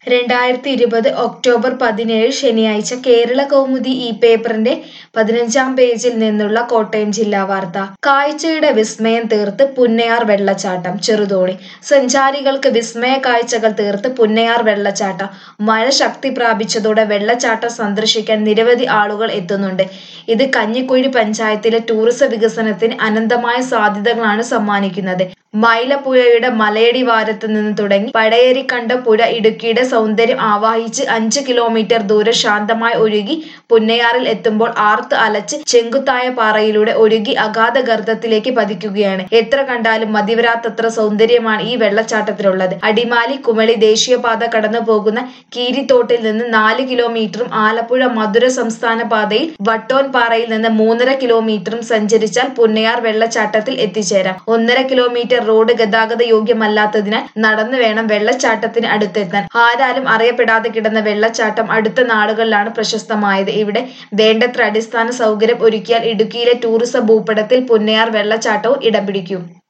2020 October 17 ശനിയാഴ്ച കേരള കൗമുദി ഈ പേപ്പറിന്റെ 15-ാം പേജിൽ നിന്നുള്ള കോട്ടയം ജില്ലാ വാർത്ത. കാഴ്ചയുടെ വിസ്മയം തീർത്ത് പുന്നയാർ വെള്ളച്ചാട്ടം. ചെറുതോണി. സഞ്ചാരികൾക്ക് വിസ്മയ കാഴ്ചകൾ തീർത്ത് പുന്നയാർ വെള്ളച്ചാട്ടം. മഴ ശക്തി പ്രാപിച്ചതോടെ വെള്ളച്ചാട്ടം സന്ദർശിക്കാൻ നിരവധി ആളുകൾ എത്തുന്നുണ്ട്. ഇത് കഞ്ഞിക്കുഴി പഞ്ചായത്തിലെ ടൂറിസം വികസനത്തിന് അനന്തമായ സാധ്യതകളാണ് സമ്മാനിക്കുന്നത്. മൈലപ്പുഴയുടെ മലയടിവാരത്ത് നിന്ന് തുടങ്ങി പടയേരിക്കണ്ടം പുഴ ഇടുക്കിയുടെ സൗന്ദര്യം ആവാഹിച്ച് 5 കിലോമീറ്റർ ദൂരം ശാന്തമായി ഒഴുകി പുന്നയാറിൽ എത്തുമ്പോൾ ആർത്ത് അലച്ച് ചെങ്കുത്തായ പാറയിലൂടെ ഒഴുകി അഗാധ ഗർത്തത്തിലേക്ക് പതിക്കുകയാണ്. എത്ര കണ്ടാലും മതിവരാത്തത്ര സൗന്ദര്യമാണ് ഈ വെള്ളച്ചാട്ടത്തിലുള്ളത്. അടിമാലി കുമളി ദേശീയപാത കടന്നു പോകുന്ന കീരിത്തോട്ടിൽ നിന്ന് 4 കിലോമീറ്ററും ആലപ്പുഴ മധുര സംസ്ഥാന പാതയിൽ വട്ടോൻപാറയിൽ നിന്ന് 3.5 കിലോമീറ്ററും സഞ്ചരിച്ചാൽ പുന്നയാർ വെള്ളച്ചാട്ടത്തിൽ എത്തിച്ചേരാം. 1.5 കിലോമീറ്റർ റോഡ് ഗതാഗത യോഗ്യമല്ലാത്തതിനാൽ നടന്നു വേണം വെള്ളച്ചാട്ടത്തിന് അടുത്തെത്താൻ. ആരാലും അറിയപ്പെടാതെ കിടന്ന വെള്ളച്ചാട്ടം അടുത്ത നാളുകളിലാണ് പ്രശസ്തമായത്. ഇവിടെ വേണ്ടത്ര അടിസ്ഥാന സൗകര്യം ഒരുക്കിയാൽ ഇടുക്കിയിലെ ടൂറിസം ഭൂപടത്തിൽ പുന്നയാർ വെള്ളച്ചാട്ടവും ഇടം പിടിക്കും.